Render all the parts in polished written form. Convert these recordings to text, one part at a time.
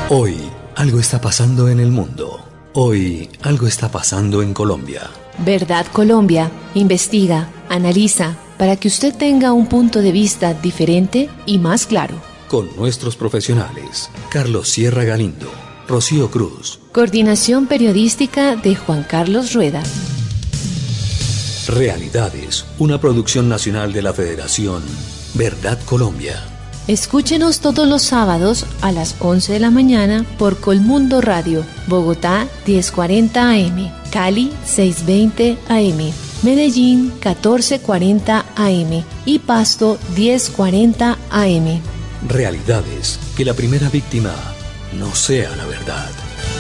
Hoy algo está pasando en el mundo. Hoy algo está pasando en Colombia. Verdad Colombia investiga, analiza, para que usted tenga un punto de vista diferente y más claro. Con nuestros profesionales, Carlos Sierra Galindo, Rocío Cruz. Coordinación periodística de Juan Carlos Rueda. Realidades, una producción nacional de la Federación Verdad Colombia. Escúchenos todos los sábados a las 11 de la mañana por Colmundo Radio, Bogotá 1040 AM, Cali 620 AM, Medellín 1440 AM y Pasto 1040 AM. Realidades, que la primera víctima no sea la verdad.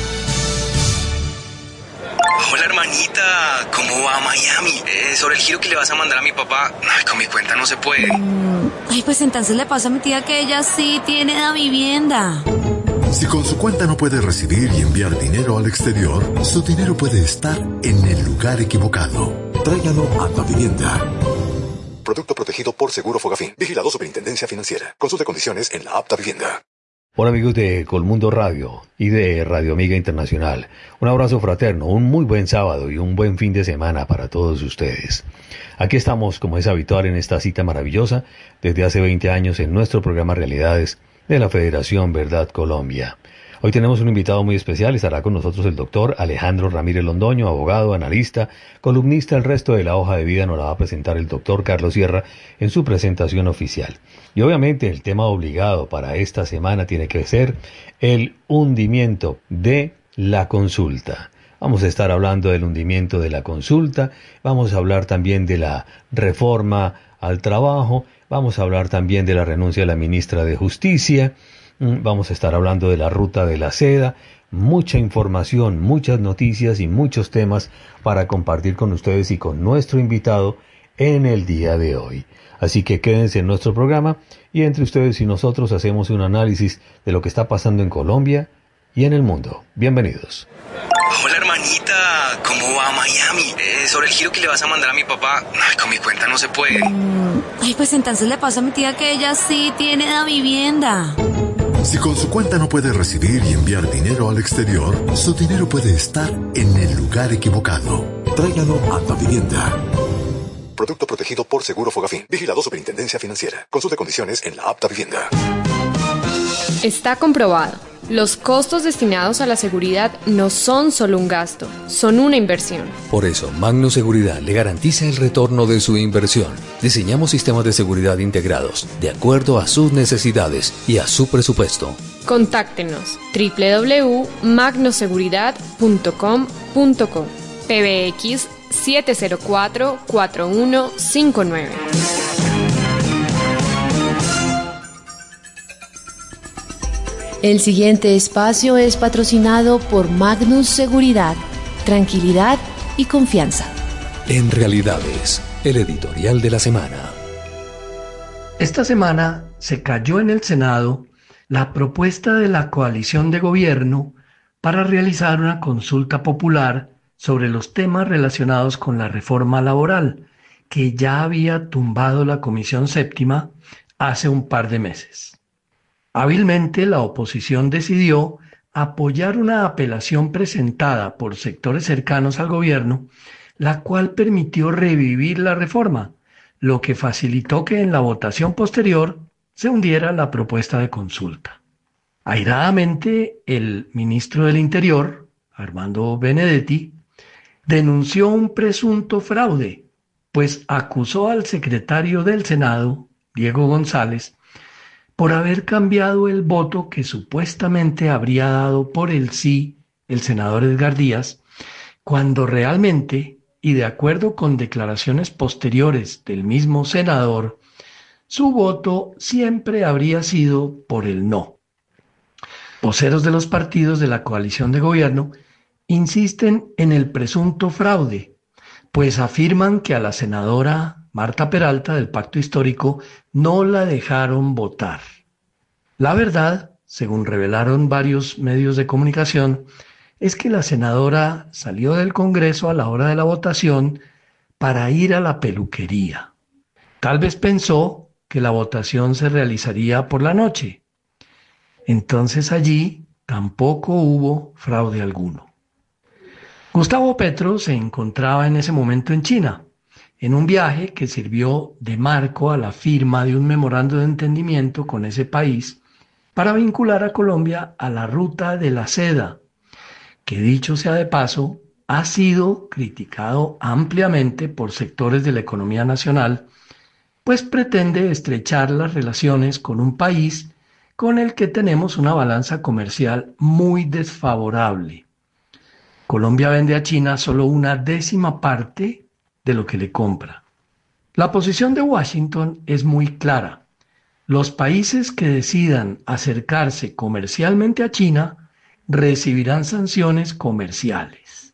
Hola hermanita, ¿cómo va Miami? Sobre el giro que le vas a mandar a mi papá, ay, con mi cuenta no se puede. Ay, pues entonces le pasa a mi tía que ella sí tiene la vivienda. Si con su cuenta no puede recibir y enviar dinero al exterior, su dinero puede estar en el lugar equivocado. Tráigalo a Davivienda. Producto protegido por Seguro Fogafín. Vigilado Superintendencia Financiera. Consulte condiciones en la app Davivienda. Hola amigos de Colmundo Radio y de Radio Amiga Internacional. Un abrazo fraterno, un muy buen sábado y un buen fin de semana para todos ustedes. Aquí estamos, como es habitual, en esta cita maravillosa desde hace 20 años en nuestro programa Realidades de la Federación Verdad Colombia. Hoy tenemos un invitado muy especial, estará con nosotros el doctor Alejandro Ramírez Londoño, abogado, analista, columnista. El resto de la hoja de vida nos la va a presentar el doctor Carlos Sierra en su presentación oficial. Y obviamente el tema obligado para esta semana tiene que ser el hundimiento de la consulta. Vamos a estar hablando del hundimiento de la consulta, vamos a hablar también de la reforma al trabajo, vamos a hablar también de la renuncia de la ministra de Justicia. Vamos a estar hablando de la ruta de la seda, mucha información, muchas noticias y muchos temas para compartir con ustedes y con nuestro invitado en el día de hoy. Así que quédense en nuestro programa y entre ustedes y nosotros hacemos un análisis de lo que está pasando en Colombia y en el mundo. Bienvenidos. Hola hermanita, ¿cómo va Miami? Sobre el giro que le vas a mandar a mi papá, ay, con mi cuenta no se puede. Ay, pues entonces le pasa a mi tía que ella sí tiene la vivienda. Si con su cuenta no puede recibir y enviar dinero al exterior, su dinero puede estar en el lugar equivocado. Tráigalo a Davivienda. Producto protegido por Seguro Fogafín. Vigilado Superintendencia Financiera. Consulte condiciones en la app Davivienda. Está comprobado. Los costos destinados a la seguridad no son solo un gasto, son una inversión. Por eso, Magno Seguridad le garantiza el retorno de su inversión. Diseñamos sistemas de seguridad integrados de acuerdo a sus necesidades y a su presupuesto. Contáctenos www.magnoseguridad.com.co PBX 704-4159. El siguiente espacio es patrocinado por Magnus Seguridad, tranquilidad y confianza. En Realidades, el editorial de la semana. Esta semana se cayó en el Senado la propuesta de la coalición de gobierno para realizar una consulta popular sobre los temas relacionados con la reforma laboral, que ya había tumbado la Comisión Séptima hace un par de meses. Hábilmente, la oposición decidió apoyar una apelación presentada por sectores cercanos al gobierno, la cual permitió revivir la reforma, lo que facilitó que en la votación posterior se hundiera la propuesta de consulta. Airadamente, el ministro del Interior, Armando Benedetti, denunció un presunto fraude, pues acusó al secretario del Senado, Diego González, por haber cambiado el voto que supuestamente habría dado por el sí el senador Edgar Díaz, cuando realmente, y de acuerdo con declaraciones posteriores del mismo senador, su voto siempre habría sido por el no. Voceros de los partidos de la coalición de gobierno insisten en el presunto fraude, pues afirman que a la senadora Marta Peralta del Pacto Histórico no la dejaron votar. La verdad, según revelaron varios medios de comunicación, es que la senadora salió del Congreso a la hora de la votación para ir a la peluquería. Tal vez pensó que la votación se realizaría por la noche. Entonces allí tampoco hubo fraude alguno. Gustavo Petro se encontraba en ese momento en China, en un viaje que sirvió de marco a la firma de un memorando de entendimiento con ese país para vincular a Colombia a la ruta de la seda, que dicho sea de paso, ha sido criticado ampliamente por sectores de la economía nacional, pues pretende estrechar las relaciones con un país con el que tenemos una balanza comercial muy desfavorable. Colombia vende a China solo una décima parte de lo que le compra. La posición de Washington es muy clara. Los países que decidan acercarse comercialmente a China recibirán sanciones comerciales.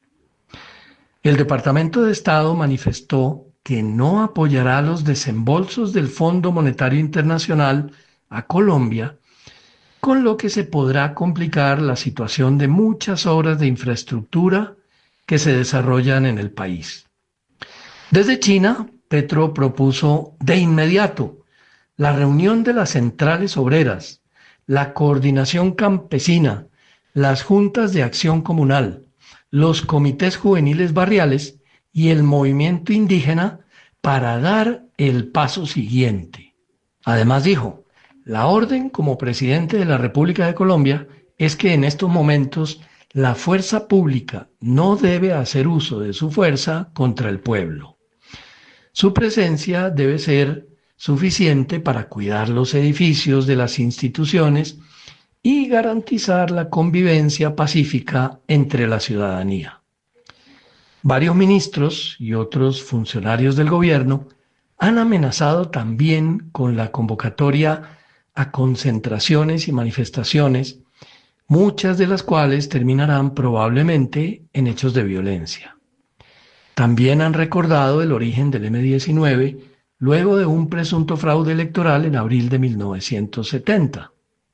El Departamento de Estado manifestó que no apoyará los desembolsos del Fondo Monetario Internacional a Colombia, con lo que se podrá complicar la situación de muchas obras de infraestructura que se desarrollan en el país. Desde China, Petro propuso de inmediato la reunión de las centrales obreras, la coordinación campesina, las juntas de acción comunal, los comités juveniles barriales y el movimiento indígena para dar el paso siguiente. Además dijo, la orden como presidente de la República de Colombia es que en estos momentos la fuerza pública no debe hacer uso de su fuerza contra el pueblo. Su presencia debe ser suficiente para cuidar los edificios de las instituciones y garantizar la convivencia pacífica entre la ciudadanía. Varios ministros y otros funcionarios del gobierno han amenazado también con la convocatoria a concentraciones y manifestaciones, muchas de las cuales terminarán probablemente en hechos de violencia. También han recordado el origen del M-19 luego de un presunto fraude electoral en abril de 1970.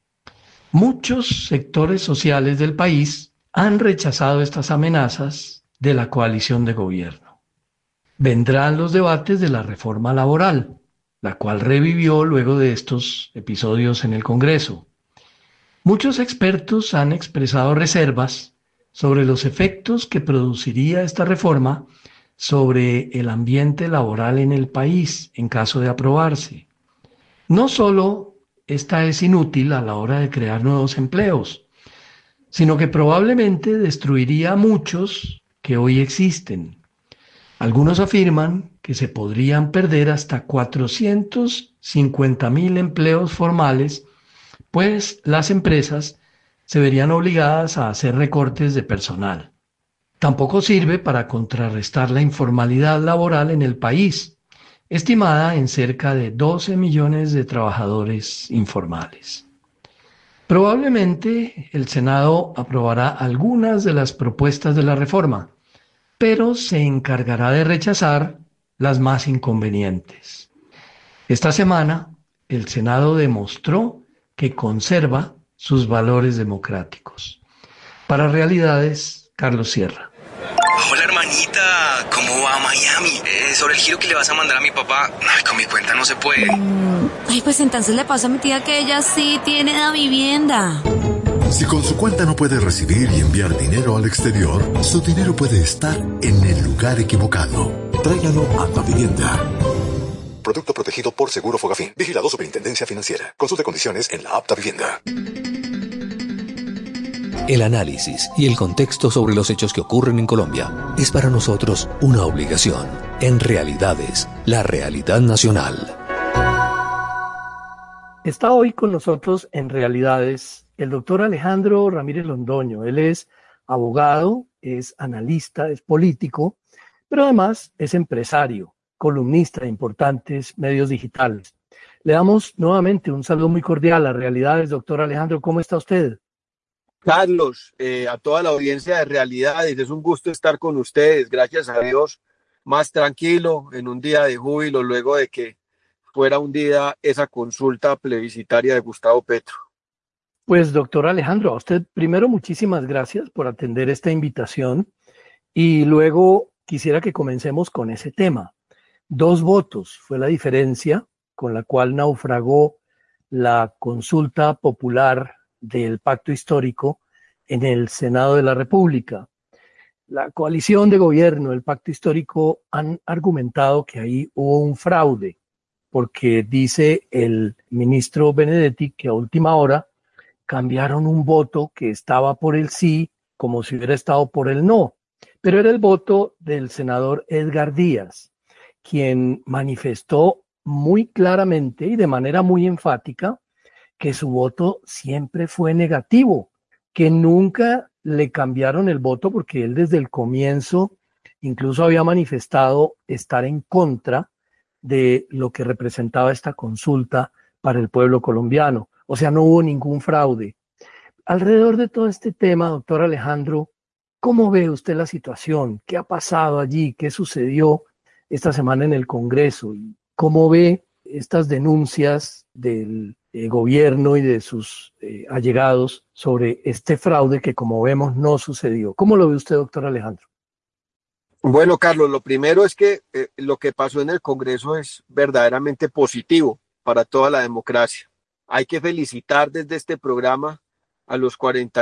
Muchos sectores sociales del país han rechazado estas amenazas de la coalición de gobierno. Vendrán los debates de la reforma laboral, la cual revivió luego de estos episodios en el Congreso. Muchos expertos han expresado reservas sobre los efectos que produciría esta reforma sobre el ambiente laboral en el país en caso de aprobarse. No solo esta es inútil a la hora de crear nuevos empleos, sino que probablemente destruiría a muchos que hoy existen. Algunos afirman que se podrían perder hasta 450.000 empleos formales, pues las empresas se verían obligadas a hacer recortes de personal. Tampoco sirve para contrarrestar la informalidad laboral en el país, estimada en cerca de 12 millones de trabajadores informales. Probablemente el Senado aprobará algunas de las propuestas de la reforma, pero se encargará de rechazar las más inconvenientes. Esta semana, el Senado demostró que conserva sus valores democráticos. Para Realidades, Carlos Sierra. Hola hermanita, ¿cómo va Miami? Sobre el giro que le vas a mandar a mi papá, ay, con mi cuenta no se puede. Ay, pues entonces le pasa a mi tía que ella sí tiene la vivienda. Si con su cuenta no puede recibir y enviar dinero al exterior, su dinero puede estar en el lugar equivocado. Tráigalo a Davivienda. Producto protegido por Seguro Fogafín. Vigilado Superintendencia Financiera. Consulte condiciones en la app Davivienda. El análisis y el contexto sobre los hechos que ocurren en Colombia es para nosotros una obligación. En Realidades, la realidad nacional. Está hoy con nosotros en Realidades el doctor Alejandro Ramírez Londoño. Él es abogado, es analista, es político, pero además es empresario, columnista de importantes medios digitales. Le damos nuevamente un saludo muy cordial a Realidades. Doctor Alejandro, ¿cómo está usted? Carlos, a toda la audiencia de Realidades, es un gusto estar con ustedes, gracias a Dios, más tranquilo, en un día de júbilo, luego de que fuera hundida esa consulta plebiscitaria de Gustavo Petro. Pues doctor Alejandro, a usted primero muchísimas gracias por atender esta invitación y luego quisiera que comencemos con ese tema. 2 votos fue la diferencia con la cual naufragó la consulta popular del pacto histórico en el Senado de la República. La coalición de gobierno, el pacto histórico, han argumentado que ahí hubo un fraude, porque dice el ministro Benedetti que a última hora cambiaron un voto que estaba por el sí como si hubiera estado por el no, pero era el voto del senador Edgar Díaz, quien manifestó muy claramente y de manera muy enfática que su voto siempre fue negativo, que nunca le cambiaron el voto porque él desde el comienzo incluso había manifestado estar en contra de lo que representaba esta consulta para el pueblo colombiano. O sea, no hubo ningún fraude. Alrededor de todo este tema, doctor Alejandro, ¿cómo ve usted la situación? ¿Qué ha pasado allí? ¿Qué sucedió esta semana en el Congreso? ¿Y cómo ve estas denuncias del gobierno y de sus allegados sobre este fraude que, como vemos, no sucedió? ¿Cómo lo ve usted, doctor Alejandro? Bueno, Carlos, lo primero es que lo que pasó en el Congreso es verdaderamente positivo para toda la democracia. Hay que felicitar desde este programa a los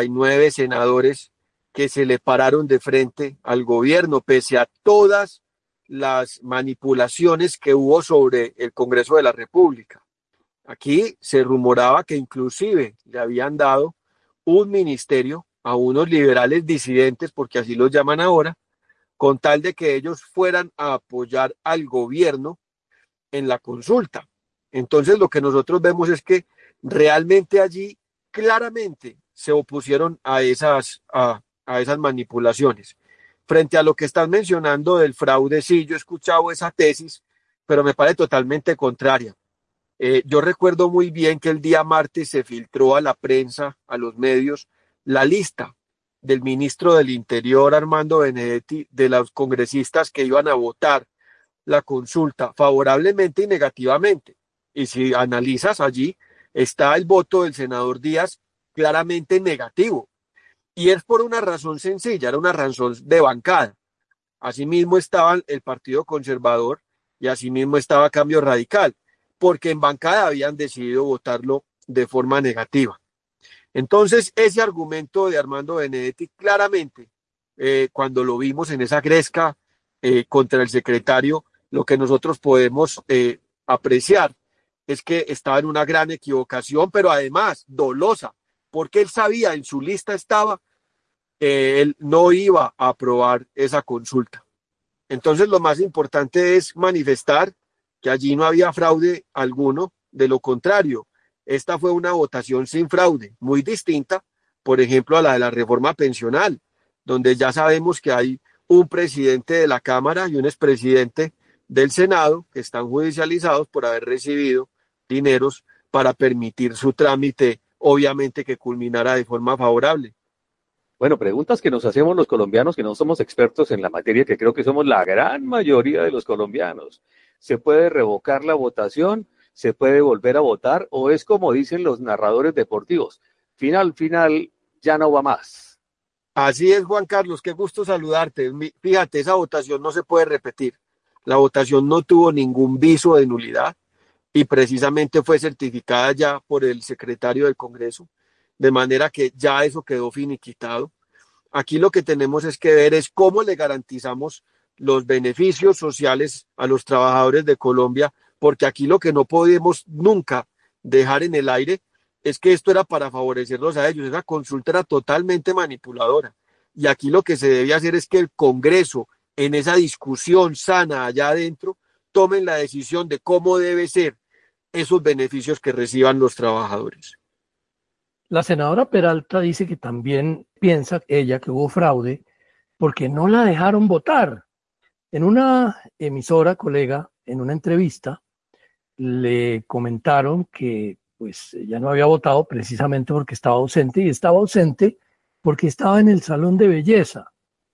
49 senadores que se le pararon de frente al gobierno, pese a todas las manipulaciones que hubo sobre el Congreso de la República. Aquí se rumoraba que inclusive le habían dado un ministerio a unos liberales disidentes, porque así los llaman ahora, con tal de que ellos fueran a apoyar al gobierno en la consulta. Entonces lo que nosotros vemos es que realmente allí claramente se opusieron a esas manipulaciones. Frente a lo que estás mencionando del fraude, sí, yo he escuchado esa tesis, pero me parece totalmente contraria. Yo recuerdo muy bien que el día martes se filtró a la prensa, a los medios, la lista del ministro del Interior, Armando Benedetti, de los congresistas que iban a votar la consulta favorablemente y negativamente. Y si analizas allí, está el voto del senador Díaz claramente negativo. Y es por una razón sencilla, era una razón de bancada. Asimismo estaba el Partido Conservador y asimismo estaba Cambio Radical, porque en bancada habían decidido votarlo de forma negativa. Entonces, ese argumento de Armando Benedetti claramente, cuando lo vimos en esa gresca contra el secretario, lo que nosotros podemos apreciar es que estaba en una gran equivocación, pero además dolosa, porque él sabía, en su lista estaba que él no iba a aprobar esa consulta. Entonces, lo más importante es manifestar que allí no había fraude alguno, de lo contrario, esta fue una votación sin fraude, muy distinta, por ejemplo, a la de la reforma pensional, donde ya sabemos que hay un presidente de la Cámara y un expresidente del Senado que están judicializados por haber recibido dineros para permitir su trámite, obviamente que culminara de forma favorable. Bueno, preguntas que nos hacemos los colombianos que no somos expertos en la materia, que creo que somos la gran mayoría de los colombianos. ¿Se puede revocar la votación? ¿Se puede volver a votar? ¿O es como dicen los narradores deportivos? Final, ya no va más. Así es, Juan Carlos, qué gusto saludarte. Fíjate, esa votación no se puede repetir. La votación no tuvo ningún viso de nulidad y precisamente fue certificada ya por el secretario del Congreso, de manera que ya eso quedó finiquitado. Aquí lo que tenemos es que ver es cómo le garantizamos los beneficios sociales a los trabajadores de Colombia, porque aquí lo que no podemos nunca dejar en el aire es que esto era para favorecerlos a ellos. Esa consulta era totalmente manipuladora. Y aquí lo que se debe hacer es que el Congreso, en esa discusión sana allá adentro, tomen la decisión de cómo debe ser esos beneficios que reciban los trabajadores. La senadora Peralta dice que también piensa ella que hubo fraude porque no la dejaron votar. En una emisora, colega, en una entrevista, le comentaron que pues ya no había votado precisamente porque estaba ausente, y estaba ausente porque estaba en el salón de belleza.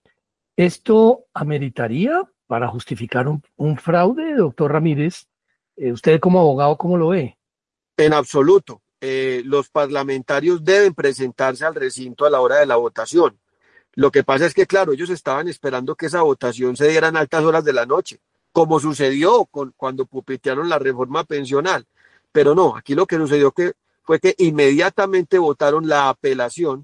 ¿Esto ameritaría para justificar un fraude, doctor Ramírez? Usted como abogado, ¿cómo lo ve? En absoluto. Los parlamentarios deben presentarse al recinto a la hora de la votación. Lo que pasa es que, claro, ellos estaban esperando que esa votación se diera en altas horas de la noche, como sucedió cuando pupetearon la reforma pensional. Pero no, aquí lo que sucedió fue que inmediatamente votaron la apelación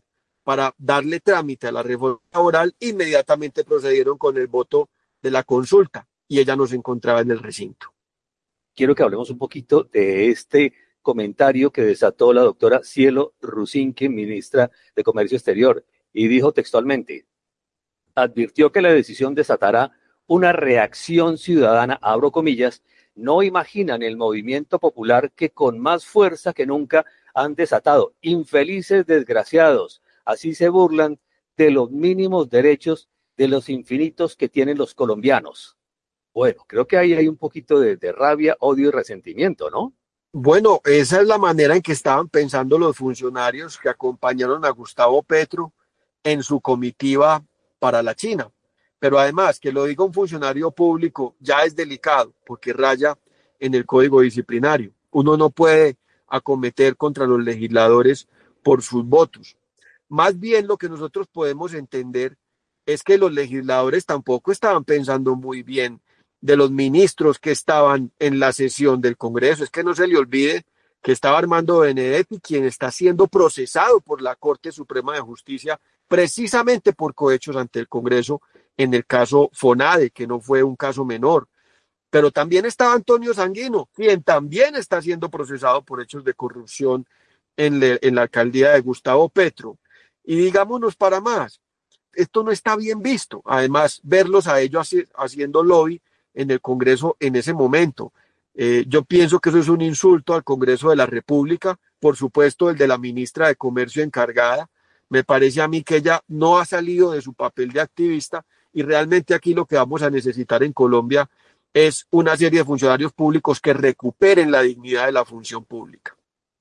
para darle trámite a la reforma laboral, inmediatamente procedieron con el voto de la consulta y ella no se encontraba en el recinto. Quiero que hablemos un poquito de este comentario que desató la doctora Cielo Rusinque, ministra de Comercio Exterior, y dijo textualmente: advirtió que la decisión desatará una reacción ciudadana, abro comillas, no imaginan el movimiento popular que con más fuerza que nunca han desatado. Infelices desgraciados, así se burlan de los mínimos derechos, de los infinitos que tienen los colombianos. Bueno, creo que ahí hay un poquito de rabia, odio y resentimiento, ¿no? Bueno, esa es la manera en que estaban pensando los funcionarios que acompañaron a Gustavo Petro en su comitiva para la China. Pero además, que lo diga un funcionario público ya es delicado, porque raya en el código disciplinario. Uno no puede acometer contra los legisladores por sus votos. Más bien lo que nosotros podemos entender es que los legisladores tampoco estaban pensando muy bien de los ministros que estaban en la sesión del Congreso. Es que no se le olvide que estaba Armando Benedetti, quien está siendo procesado por la Corte Suprema de Justicia precisamente por cohechos ante el Congreso en el caso FONADE, que no fue un caso menor. Pero también estaba Antonio Sanguino, quien también está siendo procesado por hechos de corrupción en la alcaldía de Gustavo Petro. Y digámonos para más, esto no está bien visto. Además, verlos a ellos haciendo lobby en el Congreso en ese momento. Yo pienso que eso es un insulto al Congreso de la República, por supuesto el de la ministra de Comercio encargada. Me parece a mí que ella no ha salido de su papel de activista y realmente aquí lo que vamos a necesitar en Colombia es una serie de funcionarios públicos que recuperen la dignidad de la función pública.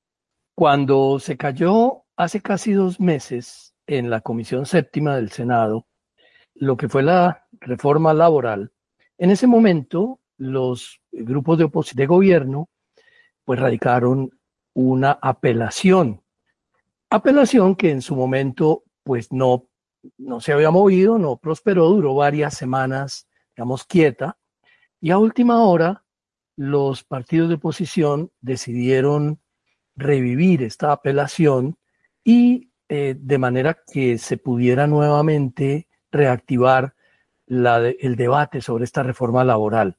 Cuando se cayó hace casi 2 meses en la Comisión Séptima del Senado lo que fue la reforma laboral, en ese momento los grupos de gobierno pues radicaron una apelación que en su momento pues no se había movido, no prosperó, duró varias semanas, digamos, quieta, y a última hora los partidos de oposición decidieron revivir esta apelación y de manera que se pudiera nuevamente reactivar el debate sobre esta reforma laboral.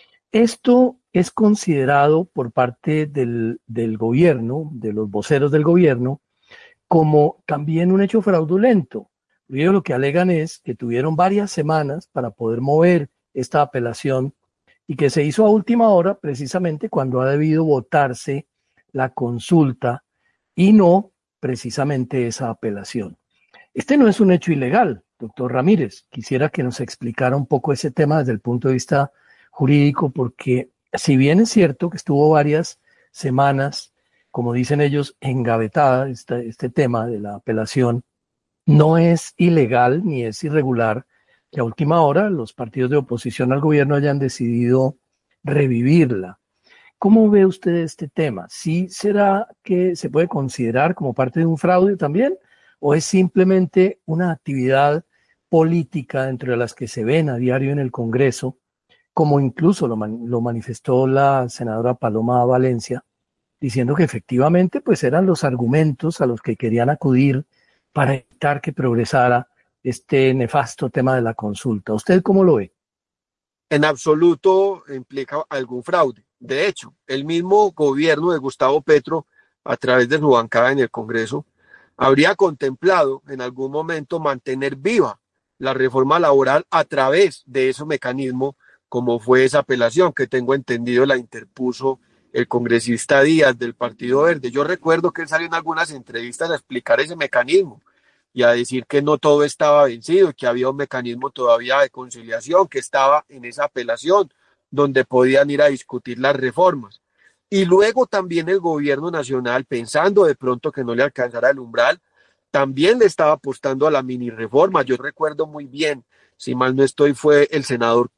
Esto es considerado por parte del gobierno, de los voceros del gobierno, como también un hecho fraudulento. Ellos lo que alegan es que tuvieron varias semanas para poder mover esta apelación y que se hizo a última hora precisamente cuando ha debido votarse la consulta y no precisamente esa apelación. Este no es un hecho ilegal, doctor Ramírez. Quisiera que nos explicara un poco ese tema desde el punto de vista jurídico, porque si bien es cierto que estuvo varias semanas, como dicen ellos, engavetada este tema de la apelación, no es ilegal ni es irregular que a última hora los partidos de oposición al gobierno hayan decidido revivirla. ¿Cómo ve usted este tema? ¿Sí será que se puede considerar como parte de un fraude también? ¿O es simplemente una actividad política dentro de las que se ven a diario en el Congreso, como incluso lo manifestó la senadora Paloma Valencia, diciendo que efectivamente pues eran los argumentos a los que querían acudir para evitar que progresara este nefasto tema de la consulta? ¿Usted cómo lo ve? En absoluto implica algún fraude. De hecho, el mismo gobierno de Gustavo Petro, a través de su bancada en el Congreso, habría contemplado en algún momento mantener viva la reforma laboral a través de ese mecanismo, como fue esa apelación que tengo entendido la interpuso el congresista Díaz del Partido Verde. Yo recuerdo que él salió en algunas entrevistas a explicar ese mecanismo y a decir que no todo estaba vencido, que había un mecanismo todavía de conciliación, que estaba en esa apelación, donde podían ir a discutir las reformas. Y luego también el gobierno nacional, pensando de pronto que no le alcanzara el umbral, también le estaba apostando a la mini reforma. Yo recuerdo muy bien, si mal no estoy, fue el senador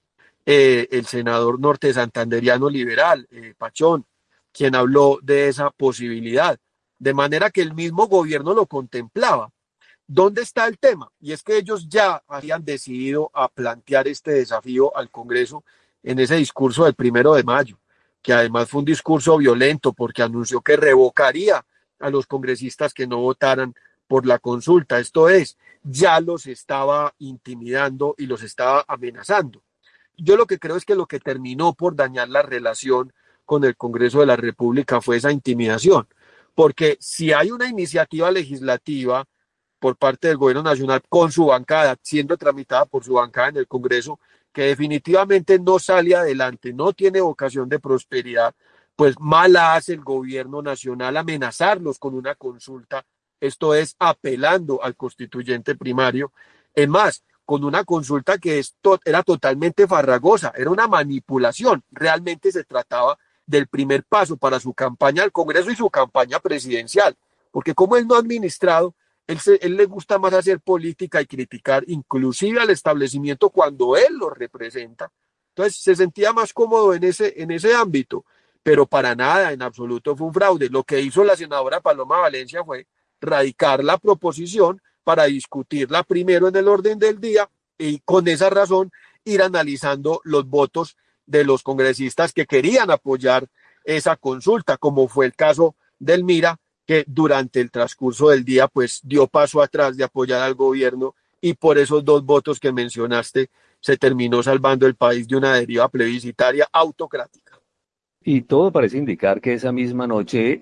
norte santanderiano liberal, Pachón, quien habló de esa posibilidad. De manera que el mismo gobierno lo contemplaba. ¿Dónde está el tema? Y es que ellos ya habían decidido a plantear este desafío al Congreso en ese discurso del 1 de mayo, que además fue un discurso violento porque anunció que revocaría a los congresistas que no votaran por la consulta. Esto es, ya los estaba intimidando y los estaba amenazando. Yo lo que creo es que lo que terminó por dañar la relación con el Congreso de la República fue esa intimidación, porque si hay una iniciativa legislativa por parte del gobierno nacional con su bancada, siendo tramitada por su bancada en el Congreso, que definitivamente no sale adelante, no tiene vocación de prosperidad, pues mala hace el gobierno nacional amenazarlos con una consulta, esto es apelando al constituyente primario. Es más, con una consulta que era totalmente farragosa, era una manipulación, realmente se trataba del primer paso para su campaña al Congreso y su campaña presidencial, porque como él no ha administrado, él le gusta más hacer política y criticar inclusive al establecimiento cuando él lo representa. Entonces se sentía más cómodo en ese ámbito, pero para nada, en absoluto fue un fraude. Lo que hizo la senadora Paloma Valencia fue radicar la proposición para discutirla primero en el orden del día y con esa razón ir analizando los votos de los congresistas que querían apoyar esa consulta, como fue el caso del Mira, que durante el transcurso del día pues dio paso atrás de apoyar al gobierno y por esos 2 votos que mencionaste se terminó salvando el país de una deriva plebiscitaria autocrática. Y todo parece indicar que esa misma noche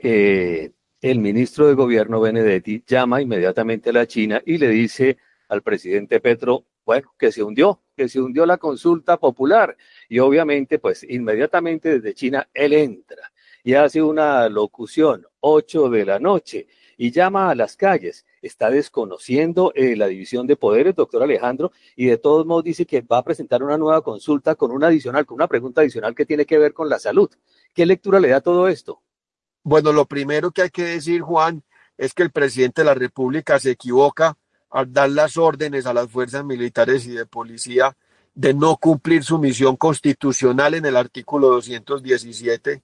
el ministro de Gobierno Benedetti llama inmediatamente a la China y le dice al presidente Petro, bueno, que se hundió la consulta popular. Y obviamente, pues inmediatamente desde China él entra y hace una locución, 8 de la noche, y llama a las calles. Está desconociendo la división de poderes, doctor Alejandro, y de todos modos dice que va a presentar una nueva consulta con una pregunta adicional que tiene que ver con la salud. ¿Qué lectura le da todo esto? Bueno, lo primero que hay que decir, Juan, es que el presidente de la República se equivoca al dar las órdenes a las fuerzas militares y de policía de no cumplir su misión constitucional en el artículo 217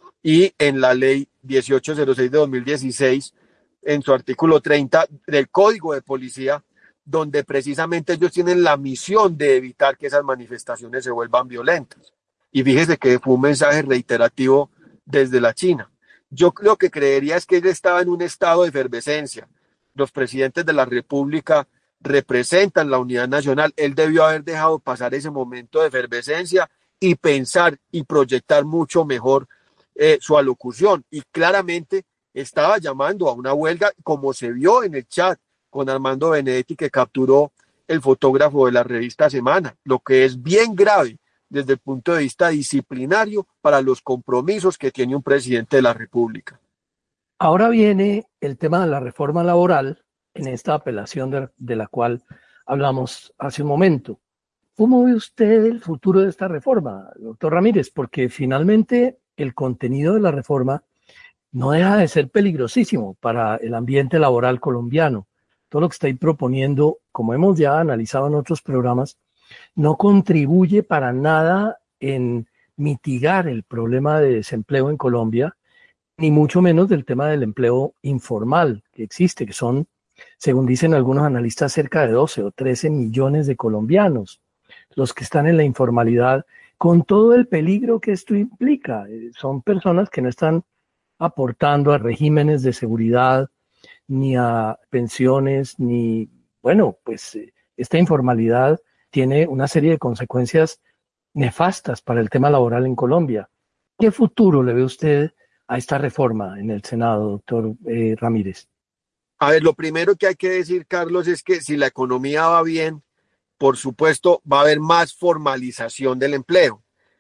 y en la ley 1806 de 2016, en su artículo 30 del Código de Policía, donde precisamente ellos tienen la misión de evitar que esas manifestaciones se vuelvan violentas. Y fíjese que fue un mensaje reiterativo desde la China. Yo lo que creería es que él estaba en un estado de efervescencia. Los presidentes de la República representan la unidad nacional. Él debió haber dejado pasar ese momento de efervescencia y pensar y proyectar mucho mejor su alocución. Y claramente estaba llamando a una huelga, como se vio en el chat con Armando Benedetti, que capturó el fotógrafo de la revista Semana, lo que es bien grave desde el punto de vista disciplinario para los compromisos que tiene un presidente de la República. Ahora viene el tema de la reforma laboral en esta apelación de la cual hablamos hace un momento. ¿Cómo ve usted el futuro de esta reforma, doctor Ramírez? Porque finalmente el contenido de la reforma no deja de ser peligrosísimo para el ambiente laboral colombiano. Todo lo que está ahí proponiendo, como hemos ya analizado en otros programas, no contribuye para nada en mitigar el problema de desempleo en Colombia, ni mucho menos del tema del empleo informal que existe, que son, según dicen algunos analistas, cerca de 12 o 13 millones de colombianos, los que están en la informalidad, con todo el peligro que esto implica. Son personas que no están aportando a regímenes de seguridad, ni a pensiones, ni, bueno, pues esta informalidad tiene una serie de consecuencias nefastas para el tema laboral en Colombia. ¿Qué futuro le ve usted a esta reforma en el Senado, doctor Ramírez? A ver, lo primero que hay que decir, Carlos, es que si la economía va bien, por supuesto, va a haber más formalización del empleo.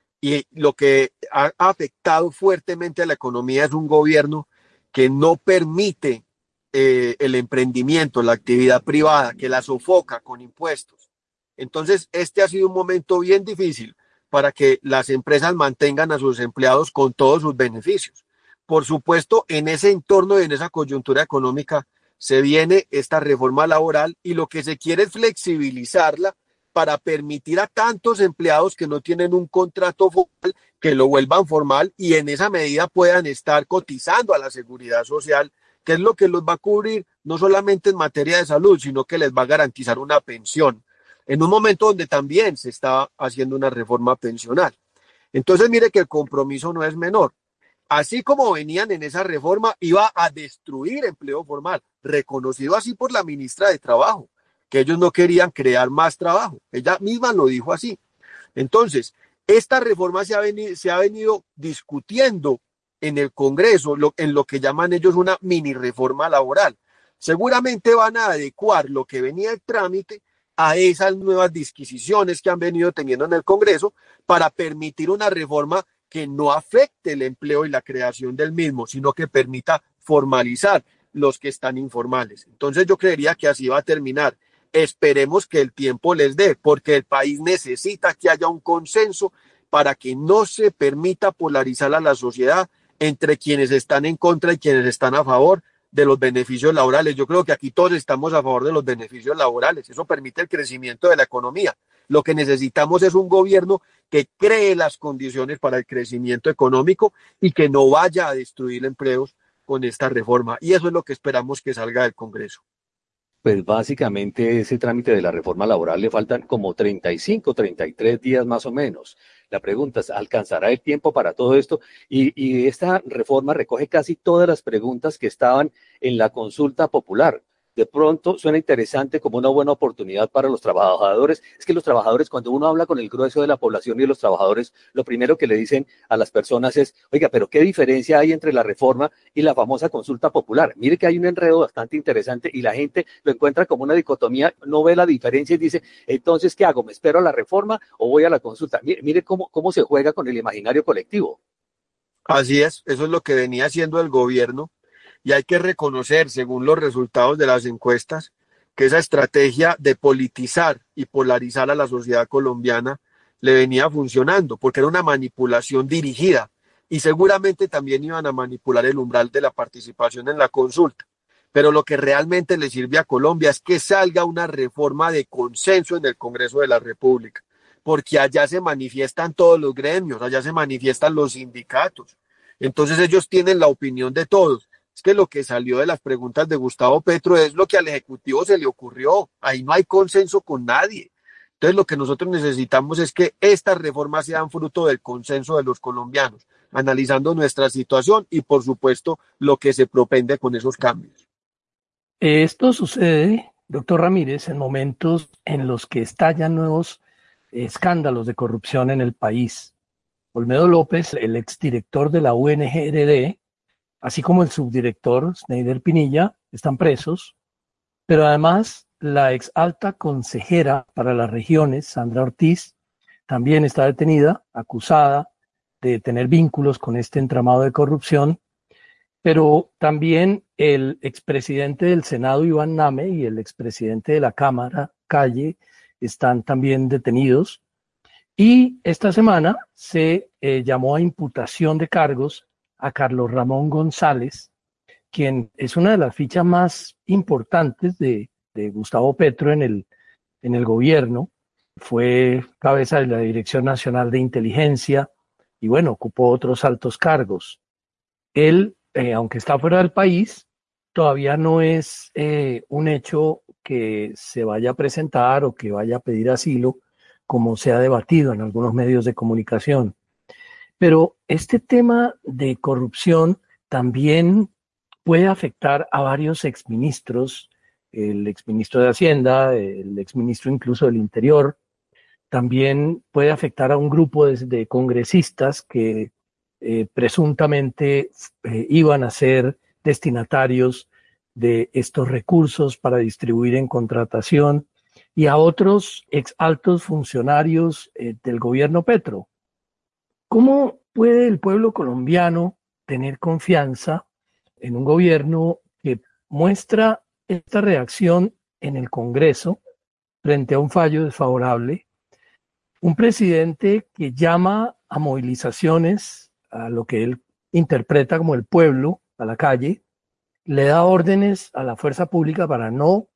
Y lo que ha afectado fuertemente a la economía es un gobierno que no permite el emprendimiento, la actividad privada, que la sofoca con impuestos. Entonces, este ha sido un momento bien difícil para que las empresas mantengan a sus empleados con todos sus beneficios. Por supuesto, en ese entorno y en esa coyuntura económica se viene esta reforma laboral y lo que se quiere es flexibilizarla para permitir a tantos empleados que no tienen un contrato formal que lo vuelvan formal y en esa medida puedan estar cotizando a la seguridad social, que es lo que los va a cubrir no solamente en materia de salud, sino que les va a garantizar una pensión, en un momento donde también se está haciendo una reforma pensional. Entonces, mire que el compromiso no es menor. así como venían en esa reforma, iba a destruir empleo formal, reconocido así por la ministra de Trabajo, que ellos no querían crear más trabajo. Ella misma lo dijo así. Entonces, esta reforma se ha venido discutiendo en el Congreso, en lo que llaman ellos una mini reforma laboral. Seguramente van a adecuar lo que venía el trámite a esas nuevas disquisiciones que han venido teniendo en el Congreso para permitir una reforma que no afecte el empleo y la creación del mismo, sino que permita formalizar los que están informales. Entonces yo creería que así va a terminar. Esperemos que el tiempo les dé, porque el país necesita que haya un consenso para que no se permita polarizar a la sociedad entre quienes están en contra y quienes están a favor de los beneficios laborales. Yo creo que aquí todos estamos a favor de los beneficios laborales. Eso permite el crecimiento de la economía. Lo que necesitamos es un gobierno que cree las condiciones para el crecimiento económico y que no vaya a destruir empleos con esta reforma. Y eso es lo que esperamos que salga del Congreso. Pues básicamente ese trámite de la reforma laboral le faltan como 35, 33 días más o menos. La pregunta es, ¿alcanzará el tiempo para todo esto? Y esta reforma recoge casi todas las preguntas que estaban en la consulta popular. De pronto suena interesante como una buena oportunidad para los trabajadores. Es que los trabajadores, cuando uno habla con el grueso de la población y de los trabajadores, lo primero que le dicen a las personas es, oiga, pero ¿qué diferencia hay entre la reforma y la famosa consulta popular? Mire que hay un enredo bastante interesante y la gente lo encuentra como una dicotomía, no ve la diferencia y dice, entonces, ¿qué hago? ¿Me espero a la reforma o voy a la consulta? Mire cómo se juega con el imaginario colectivo. Así es, eso es lo que venía haciendo el gobierno. Y hay que reconocer, según los resultados de las encuestas, que esa estrategia de politizar y polarizar a la sociedad colombiana le venía funcionando, porque era una manipulación dirigida y seguramente también iban a manipular el umbral de la participación en la consulta. Pero lo que realmente le sirve a Colombia es que salga una reforma de consenso en el Congreso de la República, porque allá se manifiestan todos los gremios, allá se manifiestan los sindicatos. Entonces ellos tienen la opinión de todos. Es que lo que salió de las preguntas de Gustavo Petro es lo que al Ejecutivo se le ocurrió. Ahí no hay consenso con nadie. Entonces lo que nosotros necesitamos es que estas reformas sean fruto del consenso de los colombianos, analizando nuestra situación y por supuesto lo que se propende con esos cambios. Esto sucede, doctor Ramírez, en momentos en los que estallan nuevos escándalos de corrupción en el país. Olmedo López, el exdirector de la UNGRD, así como el subdirector Sneider Pinilla, están presos, pero además la ex alta consejera para las regiones, Sandra Ortiz, también está detenida, acusada de tener vínculos con este entramado de corrupción, pero también el expresidente del Senado, Iván Name, y el expresidente de la Cámara, Calle, están también detenidos. Y esta semana se llamó a imputación de cargos a Carlos Ramón González, quien es una de las fichas más importantes de Gustavo Petro en el gobierno. Fue cabeza de la Dirección Nacional de Inteligencia y bueno, ocupó otros altos cargos. Él, aunque está fuera del país, todavía no es un hecho que se vaya a presentar o que vaya a pedir asilo, como se ha debatido en algunos medios de comunicación. Pero este tema de corrupción también puede afectar a varios exministros, el exministro de Hacienda, el exministro incluso del Interior. También puede afectar a un grupo de congresistas que presuntamente iban a ser destinatarios de estos recursos para distribuir en contratación, y a otros exaltos funcionarios del gobierno Petro. ¿Cómo puede el pueblo colombiano tener confianza en un gobierno que muestra esta reacción en el Congreso frente a un fallo desfavorable? Un presidente que llama a movilizaciones, a lo que él interpreta como el pueblo, a la calle, le da órdenes a la fuerza pública para no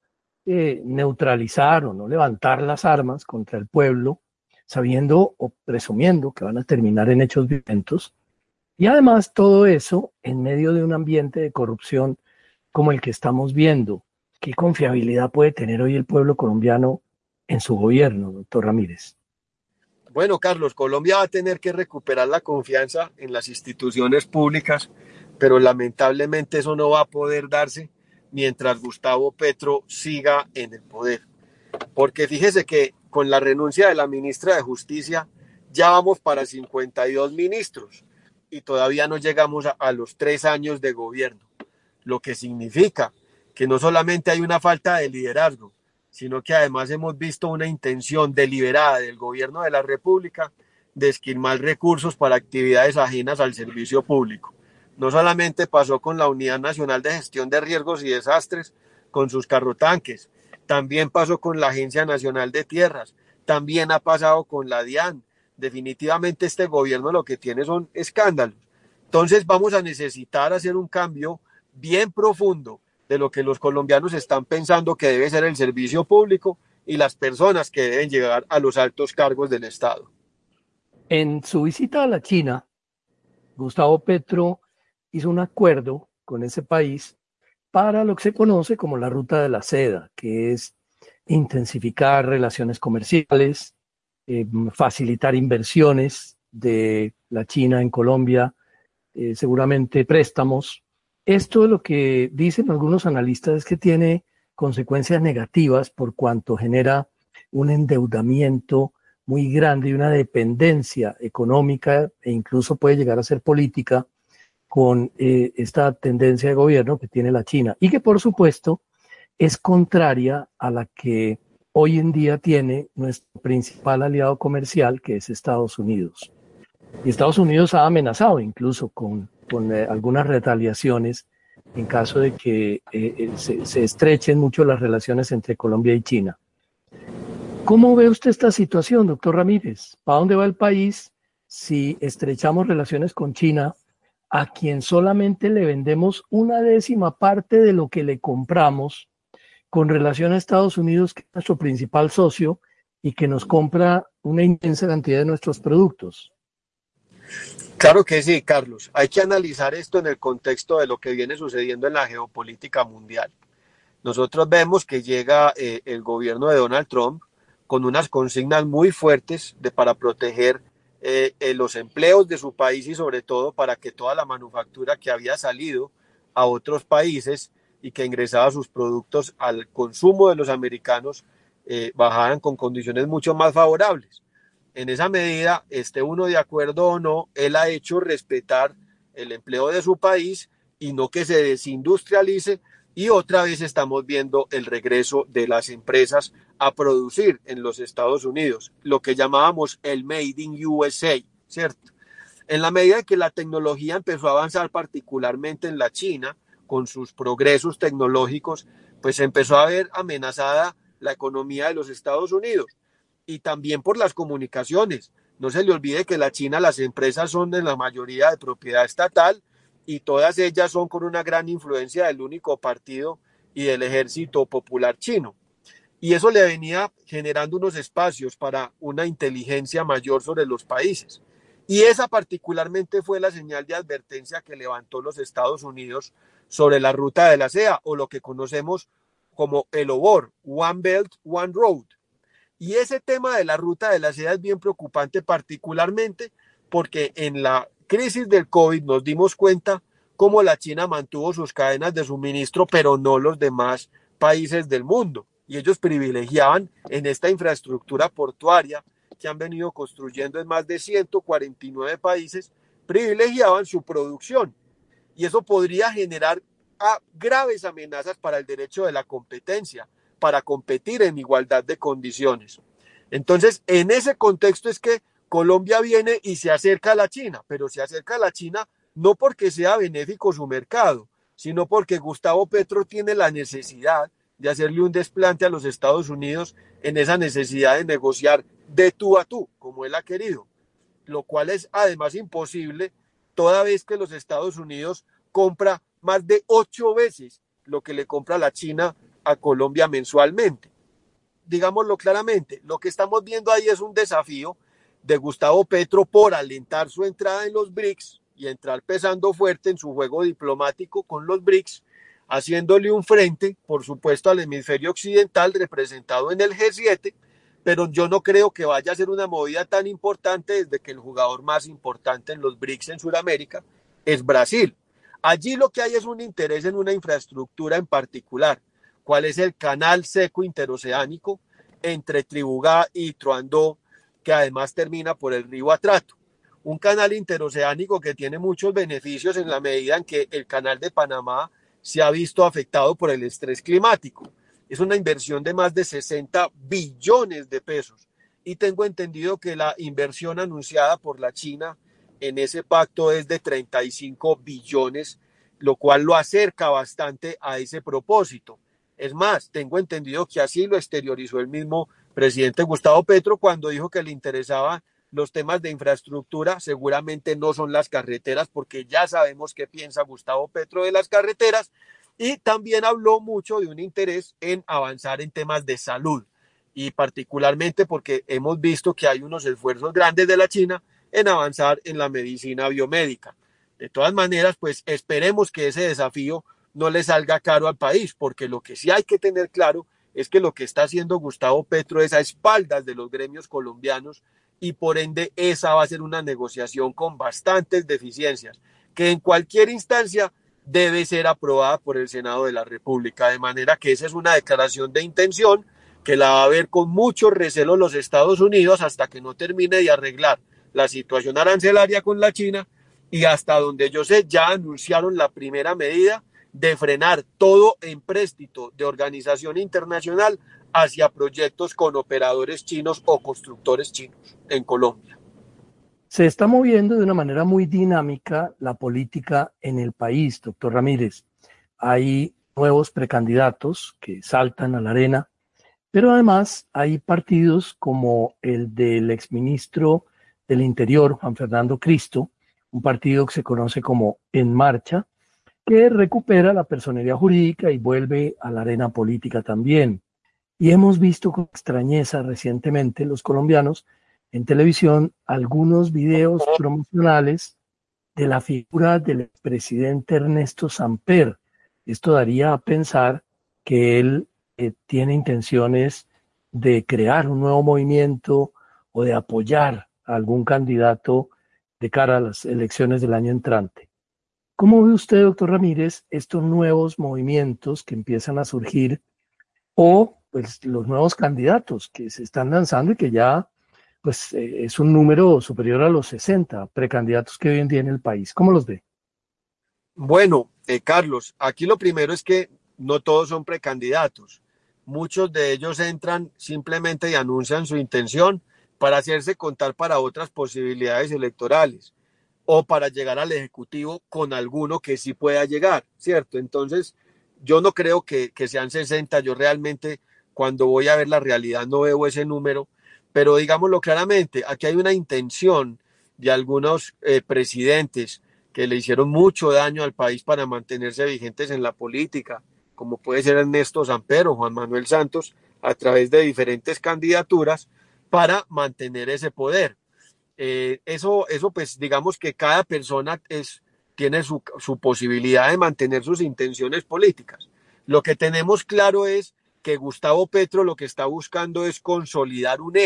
neutralizar o no levantar las armas contra el pueblo, sabiendo o presumiendo que van a terminar en hechos violentos. Y además todo eso en medio de un ambiente de corrupción como el que estamos viendo. ¿Qué confiabilidad puede tener hoy el pueblo colombiano en su gobierno, doctor Ramírez? Bueno, Carlos, Colombia va a tener que recuperar la confianza en las instituciones públicas, pero lamentablemente eso no va a poder darse mientras Gustavo Petro siga en el poder. Porque fíjese que con la renuncia de la ministra de Justicia ya vamos para 52 ministros y todavía no llegamos a los 3 años de gobierno, lo que significa que no solamente hay una falta de liderazgo, sino que además hemos visto una intención deliberada del gobierno de la República de esquilmar recursos para actividades ajenas al servicio público. No solamente pasó con la Unidad Nacional de Gestión de Riesgos y Desastres, con sus carrotanques, también pasó con la Agencia Nacional de Tierras, también ha pasado con la DIAN. Definitivamente este gobierno lo que tiene son escándalos. Entonces vamos a necesitar hacer un cambio bien profundo de lo que los colombianos están pensando que debe ser el servicio público y las personas que deben llegar a los altos cargos del Estado. En su visita a la China, Gustavo Petro hizo un acuerdo con ese país para lo que se conoce como la Ruta de la Seda, que es intensificar relaciones comerciales, facilitar inversiones de la China en Colombia, seguramente préstamos. Esto lo que dicen algunos analistas es que tiene consecuencias negativas por cuanto genera un endeudamiento muy grande y una dependencia económica e incluso puede llegar a ser política con esta tendencia de gobierno que tiene la China y que por supuesto es contraria a la que hoy en día tiene nuestro principal aliado comercial, que es Estados Unidos. Y Estados Unidos ha amenazado incluso con algunas retaliaciones en caso de que se estrechen mucho las relaciones entre Colombia y China. ¿Cómo ve usted esta situación, doctor Ramírez? ¿Para dónde va el país si estrechamos relaciones con China, a quien solamente le vendemos una décima parte de lo que le compramos, con relación a Estados Unidos, que es nuestro principal socio y que nos compra una inmensa cantidad de nuestros productos? Claro que sí, Carlos. Hay que analizar esto en el contexto de lo que viene sucediendo en la geopolítica mundial. Nosotros vemos que llega el gobierno de Donald Trump con unas consignas muy fuertes para proteger los empleos de su país y sobre todo para que toda la manufactura que había salido a otros países y que ingresaba sus productos al consumo de los americanos bajaran con condiciones mucho más favorables. En esa medida, esté uno de acuerdo o no, él ha hecho respetar el empleo de su país y no que se desindustrialice, y otra vez estamos viendo el regreso de las empresas a producir en los Estados Unidos, lo que llamábamos el Made in USA, ¿cierto? En la medida en que la tecnología empezó a avanzar particularmente en la China, con sus progresos tecnológicos, pues empezó a ver amenazada la economía de los Estados Unidos. Y también por las comunicaciones. No se le olvide que en la China las empresas son en la mayoría de propiedad estatal y todas ellas son con una gran influencia del único partido y del Ejército Popular Chino. Y eso le venía generando unos espacios para una inteligencia mayor sobre los países. Y esa particularmente fue la señal de advertencia que levantó los Estados Unidos sobre la Ruta de la Seda, o lo que conocemos como el OBOR, One Belt, One Road. Y ese tema de la Ruta de la Seda es bien preocupante, particularmente porque en la crisis del COVID nos dimos cuenta cómo la China mantuvo sus cadenas de suministro, pero no los demás países del mundo. Y ellos privilegiaban en esta infraestructura portuaria que han venido construyendo en más de 149 países, privilegiaban su producción. Y eso podría generar graves amenazas para el derecho de la competencia, para competir en igualdad de condiciones. Entonces, en ese contexto es que Colombia viene y se acerca a la China, pero se acerca a la China no porque sea benéfico su mercado, sino porque Gustavo Petro tiene la necesidad de hacerle un desplante a los Estados Unidos en esa necesidad de negociar de tú a tú, como él ha querido, lo cual es además imposible toda vez que los Estados Unidos compra más de 8 veces lo que le compra la China a Colombia mensualmente. Digámoslo claramente, lo que estamos viendo ahí es un desafío de Gustavo Petro por alentar su entrada en los BRICS y entrar pesando fuerte en su juego diplomático con los BRICS, haciéndole un frente, por supuesto, al hemisferio occidental representado en el G7, pero yo no creo que vaya a ser una movida tan importante desde que el jugador más importante en los BRICS en Sudamérica es Brasil. Allí lo que hay es un interés en una infraestructura en particular. ¿Cuál es el canal seco interoceánico entre Tribugá y Truandó, que además termina por el río Atrato? Un canal interoceánico que tiene muchos beneficios en la medida en que el canal de Panamá se ha visto afectado por el estrés climático. Es una inversión de más de 60 billones de pesos. Y tengo entendido que la inversión anunciada por la China en ese pacto es de 35 billones, lo cual lo acerca bastante a ese propósito. Es más, tengo entendido que así lo exteriorizó el mismo presidente Gustavo Petro cuando dijo que le interesaba los temas de infraestructura. Seguramente no son las carreteras, porque ya sabemos qué piensa Gustavo Petro de las carreteras, y también habló mucho de un interés en avanzar en temas de salud, y particularmente porque hemos visto que hay unos esfuerzos grandes de la China en avanzar en la medicina biomédica. De todas maneras, pues esperemos que ese desafío no le salga caro al país, porque lo que sí hay que tener claro es que lo que está haciendo Gustavo Petro es a espaldas de los gremios colombianos, y por ende esa va a ser una negociación con bastantes deficiencias, que en cualquier instancia debe ser aprobada por el Senado de la República, de manera que esa es una declaración de intención que la va a ver con mucho recelo los Estados Unidos hasta que no termine de arreglar la situación arancelaria con la China, y hasta donde yo sé ya anunciaron la primera medida de frenar todo empréstito de organización internacional hacia proyectos con operadores chinos o constructores chinos en Colombia. Se está moviendo de una manera muy dinámica la política en el país, doctor Ramírez. Hay nuevos precandidatos que saltan a la arena, pero además hay partidos como el del exministro del Interior, Juan Fernando Cristo, un partido que se conoce como En Marcha, que recupera la personería jurídica y vuelve a la arena política también. Y hemos visto con extrañeza recientemente los colombianos en televisión algunos videos promocionales de la figura del expresidente Ernesto Samper. Esto daría a pensar que él tiene intenciones de crear un nuevo movimiento o de apoyar a algún candidato de cara a las elecciones del año entrante. ¿Cómo ve usted, doctor Ramírez, estos nuevos movimientos que empiezan a surgir, o pues los nuevos candidatos que se están lanzando y que ya pues es un número superior a los 60 precandidatos que hoy en día en el país? ¿Cómo los ve? Bueno, Carlos, aquí lo primero es que no todos son precandidatos. Muchos de ellos entran simplemente y anuncian su intención para hacerse contar para otras posibilidades electorales o para llegar al Ejecutivo con alguno que sí pueda llegar, ¿cierto? Entonces, yo no creo que sean 60. Yo realmente, cuando voy a ver la realidad, no veo ese número, pero digámoslo claramente, aquí hay una intención de algunos presidentes que le hicieron mucho daño al país para mantenerse vigentes en la política, como puede ser Ernesto Samper o Juan Manuel Santos, a través de diferentes candidaturas para mantener ese poder. Eso pues digamos que cada persona tiene su posibilidad de mantener sus intenciones políticas. Lo que tenemos claro es que Gustavo Petro lo que está buscando es consolidar un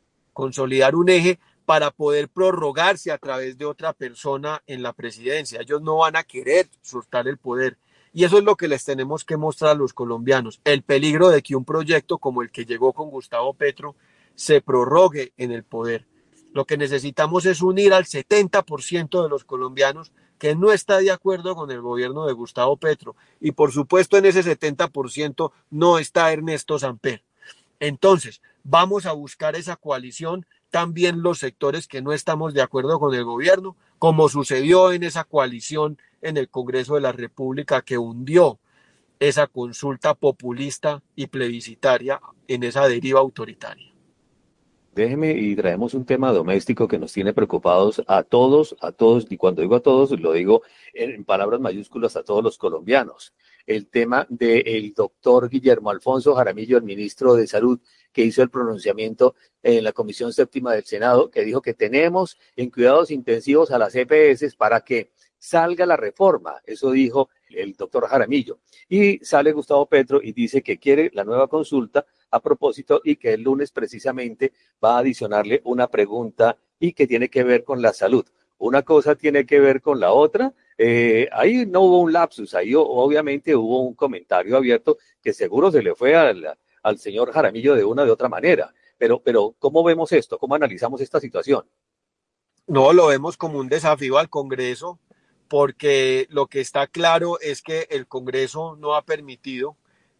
eje para poder prorrogarse a través de otra persona en la presidencia. Ellos no van a querer soltar el poder. Y eso es lo que les tenemos que mostrar a los colombianos, el peligro de que un proyecto como el que llegó con Gustavo Petro se prorrogue en el poder. Lo que necesitamos es unir al 70% de los colombianos que no está de acuerdo con el gobierno de Gustavo Petro. Y por supuesto en ese 70% no está Ernesto Samper. Entonces, vamos a buscar esa coalición, también los sectores que no estamos de acuerdo con el gobierno, como sucedió en esa coalición en el Congreso de la República que hundió esa consulta populista y plebiscitaria en esa deriva autoritaria. Déjeme y traemos un tema doméstico que nos tiene preocupados a todos, y cuando digo a todos, lo digo en palabras mayúsculas, a todos los colombianos. El tema del doctor Guillermo Alfonso Jaramillo, el ministro de Salud, que hizo el pronunciamiento en la Comisión Séptima del Senado, que dijo que tenemos en cuidados intensivos a las EPS para que salga la reforma. Eso dijo el doctor Jaramillo. Y sale Gustavo Petro y dice que quiere la nueva consulta a propósito y que el lunes precisamente va a adicionarle una pregunta y que tiene que ver con la salud. Una cosa tiene que ver con la otra. Ahí no hubo un lapsus, ahí obviamente hubo un comentario abierto que seguro se le fue al señor Jaramillo de una de otra manera. Pero, ¿cómo vemos esto? ¿Cómo analizamos esta situación? No, lo vemos como un desafío al Congreso, porque lo que está claro es que el Congreso no ha permitido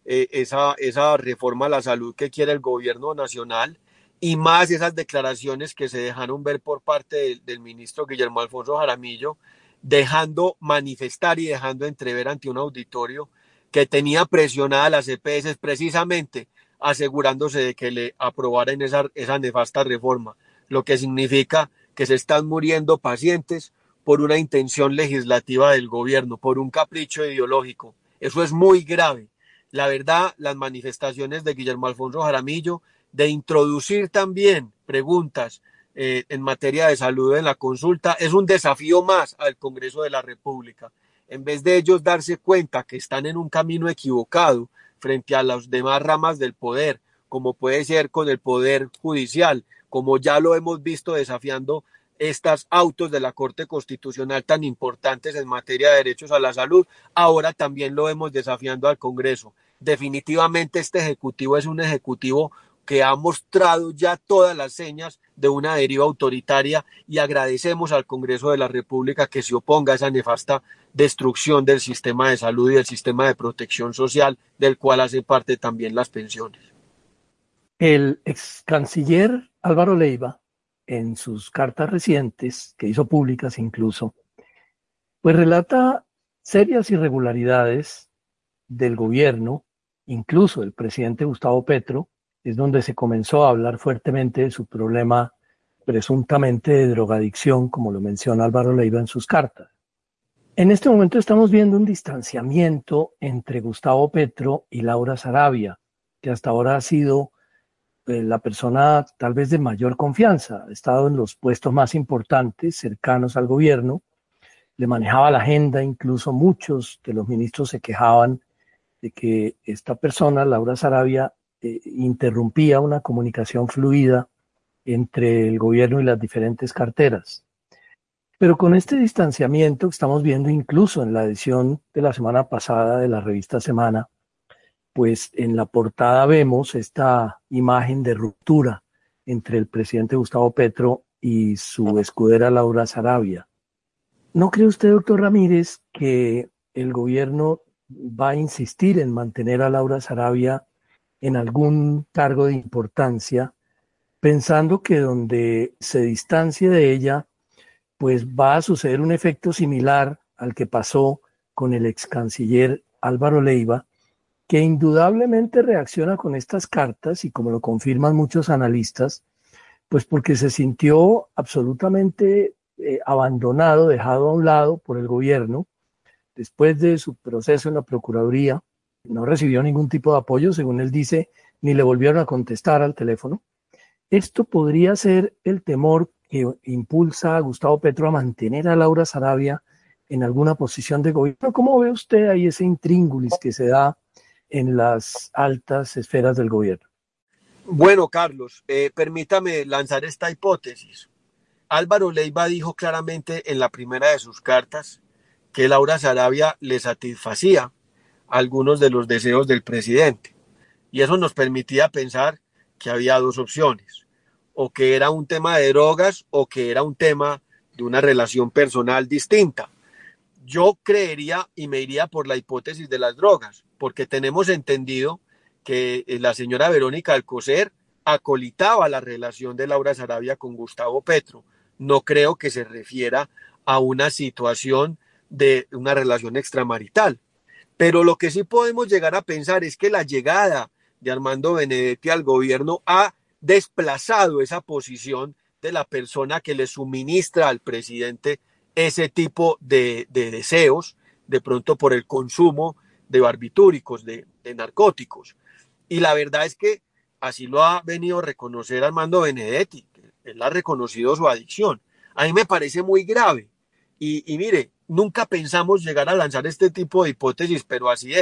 esa reforma a la salud que quiere el gobierno nacional, y más esas declaraciones que se dejaron ver por parte del ministro Guillermo Alfonso Jaramillo, dejando manifestar y dejando entrever ante un auditorio que tenía presionada las EPS precisamente asegurándose de que le aprobaran esa nefasta reforma, lo que significa que se están muriendo pacientes por una intención legislativa del gobierno, por un capricho ideológico. Eso es muy grave. La verdad, las manifestaciones de Guillermo Alfonso Jaramillo de introducir también preguntas en materia de salud en la consulta es un desafío más al Congreso de la República. En vez de ellos darse cuenta que están en un camino equivocado frente a las demás ramas del poder, como puede ser con el poder judicial, como ya lo hemos visto desafiando estos autos de la Corte Constitucional tan importantes en materia de derechos a la salud, ahora también lo vemos desafiando al Congreso. Definitivamente este ejecutivo es un ejecutivo que ha mostrado ya todas las señas de una deriva autoritaria, y agradecemos al Congreso de la República que se oponga a esa nefasta destrucción del sistema de salud y del sistema de protección social, del cual hace parte también las pensiones. El ex canciller Álvaro Leiva, en sus cartas recientes, que hizo públicas incluso, pues relata serias irregularidades del gobierno, incluso el presidente Gustavo Petro, es donde se comenzó a hablar fuertemente de su problema presuntamente de drogadicción, como lo menciona Álvaro Leiva en sus cartas. En este momento estamos viendo un distanciamiento entre Gustavo Petro y Laura Sarabia, que hasta ahora ha sido la persona tal vez de mayor confianza, ha estado en los puestos más importantes, cercanos al gobierno, le manejaba la agenda, incluso muchos de los ministros se quejaban de que esta persona, Laura Sarabia, interrumpía una comunicación fluida entre el gobierno y las diferentes carteras. Pero con este distanciamiento que estamos viendo incluso en la edición de la semana pasada de la revista Semana, pues en la portada vemos esta imagen de ruptura entre el presidente Gustavo Petro y su escudera Laura Sarabia. ¿No cree usted, doctor Ramírez, que el gobierno va a insistir en mantener a Laura Sarabia en algún cargo de importancia, pensando que donde se distancie de ella, pues va a suceder un efecto similar al que pasó con el ex canciller Álvaro Leiva, que indudablemente reacciona con estas cartas, y como lo confirman muchos analistas, pues porque se sintió absolutamente abandonado, dejado a un lado por el gobierno, después de su proceso en la Procuraduría. No recibió ningún tipo de apoyo, según él dice, ni le volvieron a contestar al teléfono. Esto podría ser el temor que impulsa a Gustavo Petro a mantener a Laura Sarabia en alguna posición de gobierno. ¿Cómo ve usted ahí ese intríngulis que se da en las altas esferas del gobierno? Bueno, Carlos, permítame lanzar esta hipótesis. Álvaro Leiva dijo claramente en la primera de sus cartas que Laura Sarabia le satisfacía algunos de los deseos del presidente, y eso nos permitía pensar que había dos opciones: o que era un tema de drogas o que era un tema de una relación personal distinta. Yo creería y me iría por la hipótesis de las drogas, porque tenemos entendido que la señora Verónica Alcocer acolitaba la relación de Laura Sarabia con Gustavo Petro. No creo que se refiera a una situación de una relación extramarital. Pero lo que sí podemos llegar a pensar es que la llegada de Armando Benedetti al gobierno ha desplazado esa posición de la persona que le suministra al presidente ese tipo de deseos, de pronto por el consumo de barbitúricos, de narcóticos. Y la verdad es que así lo ha venido a reconocer Armando Benedetti, él ha reconocido su adicción. A mí me parece muy grave. Y mire, nunca pensamos llegar a lanzar este tipo de hipótesis, pero así es.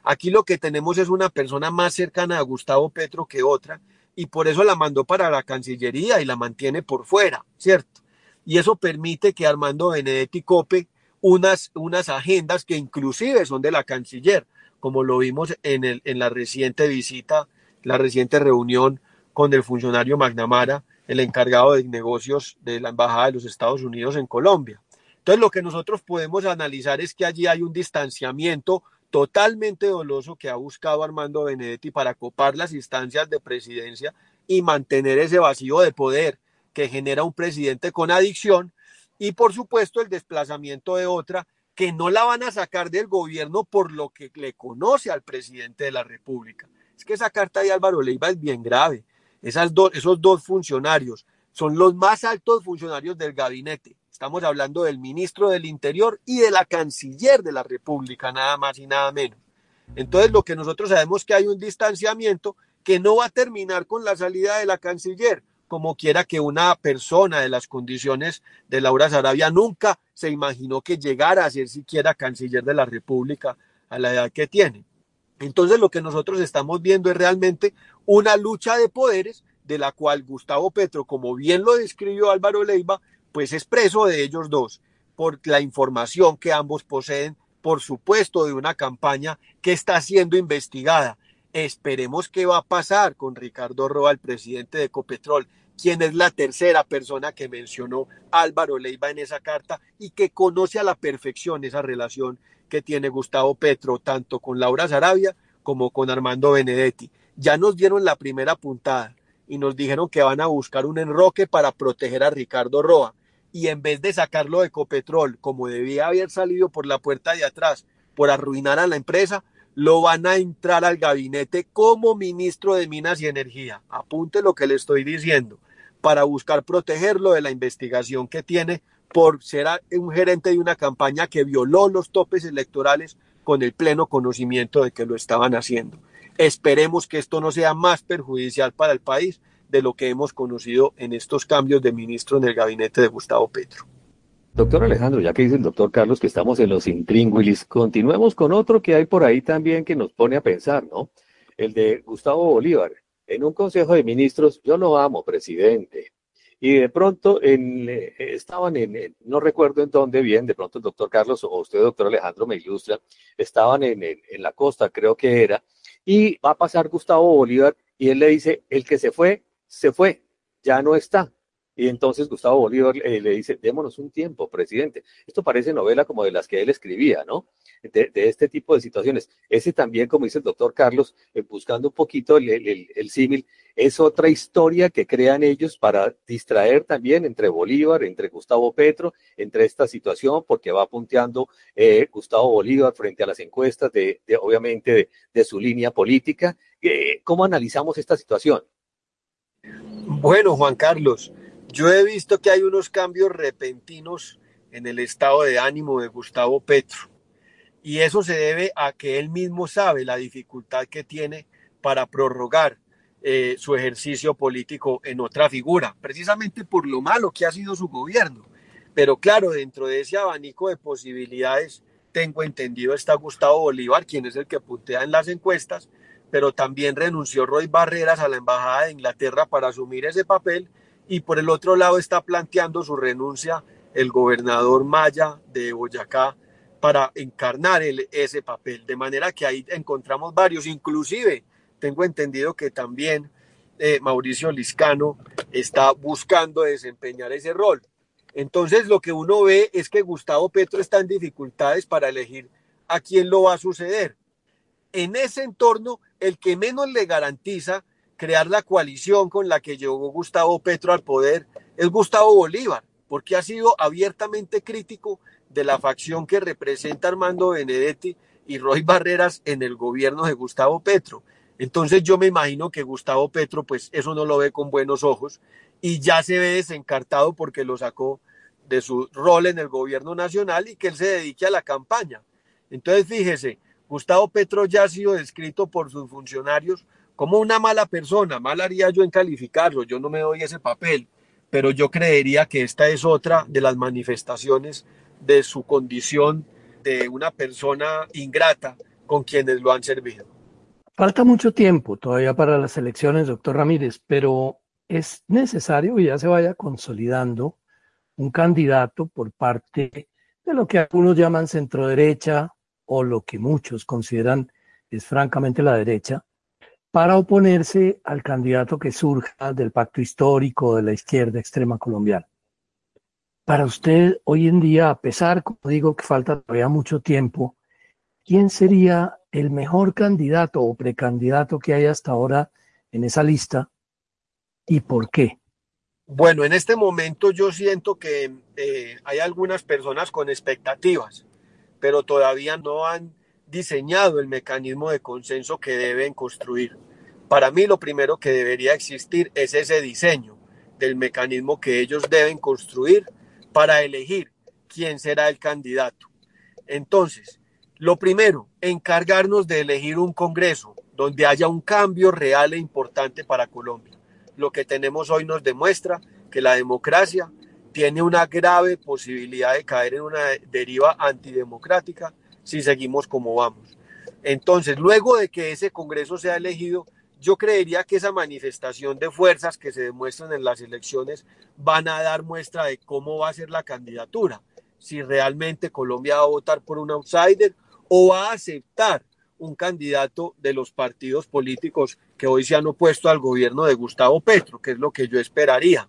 Aquí lo que tenemos es una persona más cercana a Gustavo Petro que otra, y por eso la mandó para la Cancillería y la mantiene por fuera, ¿cierto? Y eso permite que Armando Benedetti cope unas agendas que inclusive son de la canciller, como lo vimos en la reciente visita, la reciente reunión con el funcionario McNamara, el encargado de negocios de la Embajada de los Estados Unidos en Colombia. Entonces, lo que nosotros podemos analizar es que allí hay un distanciamiento totalmente doloso que ha buscado Armando Benedetti para copar las instancias de presidencia y mantener ese vacío de poder que genera un presidente con adicción, y por supuesto el desplazamiento de otra que no la van a sacar del gobierno por lo que le conoce al presidente de la República. Es que esa carta de Álvaro Leiva es bien grave. Esos dos funcionarios son los más altos funcionarios del gabinete. Estamos hablando del ministro del Interior y de la canciller de la República, nada más y nada menos. Entonces, lo que nosotros sabemos es que hay un distanciamiento que no va a terminar con la salida de la canciller, como quiera que una persona de las condiciones de Laura Sarabia nunca se imaginó que llegara a ser siquiera canciller de la República a la edad que tiene. Entonces, lo que nosotros estamos viendo es realmente una lucha de poderes de la cual Gustavo Petro, como bien lo describió Álvaro Leiva, pues es preso de ellos dos, por la información que ambos poseen, por supuesto, de una campaña que está siendo investigada. Esperemos qué va a pasar con Ricardo Roa, el presidente de Ecopetrol, quien es la tercera persona que mencionó Álvaro Leiva en esa carta y que conoce a la perfección esa relación que tiene Gustavo Petro, tanto con Laura Sarabia como con Armando Benedetti. Ya nos dieron la primera puntada y nos dijeron que van a buscar un enroque para proteger a Ricardo Roa. Y en vez de sacarlo de Ecopetrol, como debía haber salido por la puerta de atrás, por arruinar a la empresa, lo van a entrar al gabinete como ministro de Minas y Energía. Apunte lo que le estoy diciendo, para buscar protegerlo de la investigación que tiene por ser un gerente de una campaña que violó los topes electorales con el pleno conocimiento de que lo estaban haciendo. Esperemos que esto no sea más perjudicial para el país de lo que hemos conocido en estos cambios de ministro en el gabinete de Gustavo Petro. Doctor Alejandro, ya que dice el doctor Carlos que estamos en los intríngulis, continuemos con otro que hay por ahí también que nos pone a pensar, ¿no? El de Gustavo Bolívar. En un consejo de ministros, yo lo amo, presidente. Y de pronto estaban no recuerdo en dónde bien, de pronto el doctor Carlos o usted, doctor Alejandro, me ilustra, estaban en la costa, creo que era, y va a pasar Gustavo Bolívar y él le dice, el que se fue, ya no está. Y entonces Gustavo Bolívar le dice, démonos un tiempo, presidente. Esto parece novela como de las que él escribía, ¿no? De este tipo de situaciones. Ese también, como dice el doctor Carlos, buscando un poquito el símil, es otra historia que crean ellos para distraer también entre Bolívar, entre Gustavo Petro, entre esta situación, porque va punteando Gustavo Bolívar frente a las encuestas obviamente de su línea política. ¿Cómo analizamos esta situación? Bueno, Juan Carlos, yo he visto que hay unos cambios repentinos en el estado de ánimo de Gustavo Petro, y eso se debe a que él mismo sabe la dificultad que tiene para prorrogar su ejercicio político en otra figura, precisamente por lo malo que ha sido su gobierno. Pero claro, dentro de ese abanico de posibilidades, tengo entendido, está Gustavo Bolívar, quien es el que puntea en las encuestas, pero también renunció Roy Barreras a la Embajada de Inglaterra para asumir ese papel, y por el otro lado está planteando su renuncia el gobernador Maya de Boyacá para encarnar ese papel, de manera que ahí encontramos varios, inclusive tengo entendido que también Mauricio Liscano está buscando desempeñar ese rol. Entonces lo que uno ve es que Gustavo Petro está en dificultades para elegir a quién lo va a suceder. En ese entorno, el que menos le garantiza crear la coalición con la que llegó Gustavo Petro al poder es Gustavo Bolívar, porque ha sido abiertamente crítico de la facción que representa Armando Benedetti y Roy Barreras en el gobierno de Gustavo Petro. Entonces yo me imagino que Gustavo Petro pues eso no lo ve con buenos ojos y ya se ve desencartado porque lo sacó de su rol en el gobierno nacional y que él se dedique a la campaña. Entonces fíjese, Gustavo Petro ya ha sido descrito por sus funcionarios como una mala persona. Mal haría yo en calificarlo, yo no me doy ese papel, pero yo creería que esta es otra de las manifestaciones de su condición de una persona ingrata con quienes lo han servido. Falta mucho tiempo todavía para las elecciones, doctor Ramírez, pero es necesario que ya se vaya consolidando un candidato por parte de lo que algunos llaman centroderecha o lo que muchos consideran es francamente la derecha, para oponerse al candidato que surja del pacto histórico de la izquierda extrema colombiana. Para usted, hoy en día, a pesar, como digo, que falta todavía mucho tiempo, ¿quién sería el mejor candidato o precandidato que hay hasta ahora en esa lista y por qué? Bueno, en este momento yo siento que hay algunas personas con expectativas, pero todavía no han diseñado el mecanismo de consenso que deben construir. Para mí lo primero que debería existir es ese diseño del mecanismo que ellos deben construir para elegir quién será el candidato. Entonces, lo primero, encargarnos de elegir un Congreso donde haya un cambio real e importante para Colombia. Lo que tenemos hoy nos demuestra que la democracia tiene una grave posibilidad de caer en una deriva antidemocrática si seguimos como vamos. Entonces, luego de que ese Congreso sea elegido, yo creería que esa manifestación de fuerzas que se demuestran en las elecciones van a dar muestra de cómo va a ser la candidatura. Si realmente Colombia va a votar por un outsider o va a aceptar un candidato de los partidos políticos que hoy se han opuesto al gobierno de Gustavo Petro, que es lo que yo esperaría.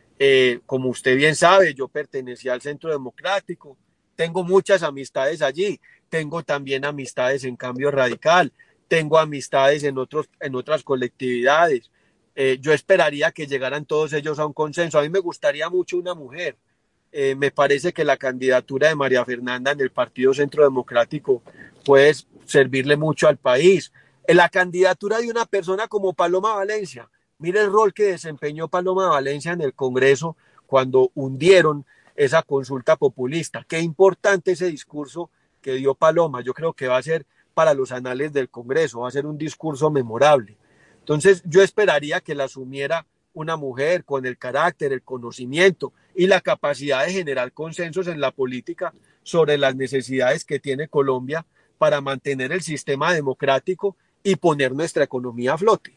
Como usted bien sabe, yo pertenecía al Centro Democrático, tengo muchas amistades allí, tengo también amistades en Cambio Radical, tengo amistades en otras colectividades. Yo esperaría que llegaran todos ellos a un consenso. A mí me gustaría mucho una mujer. Me parece que la candidatura de María Fernanda en el Partido Centro Democrático puede servirle mucho al país. La candidatura de una persona como Paloma Valencia. Mire el rol que desempeñó Paloma Valencia en el Congreso cuando hundieron esa consulta populista. Qué importante ese discurso que dio Paloma. Yo creo que va a ser para los anales del Congreso, va a ser un discurso memorable. Entonces yo esperaría que la asumiera una mujer con el carácter, el conocimiento y la capacidad de generar consensos en la política sobre las necesidades que tiene Colombia para mantener el sistema democrático y poner nuestra economía a flote.